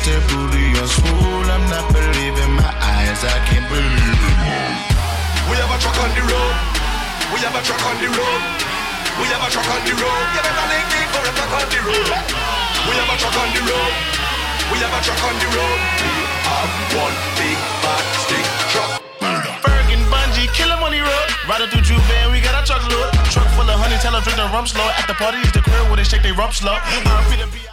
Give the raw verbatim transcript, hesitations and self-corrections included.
that booty on swool. I'm not believing my eyes, I can't believe it. We have a truck on the road. We have a truck on the road. We have a truck on the road. You better link me for a truck on the road. We have a truck on the road. We have a truck on the road. We have one big fat stick truck. Bergen, Bungie, kill him on the road. Riding through Juve, we got a truckload. Truck full of honey, tell her drink the rum slow. At the party, it's the crib where they shake they rump slow. R P to be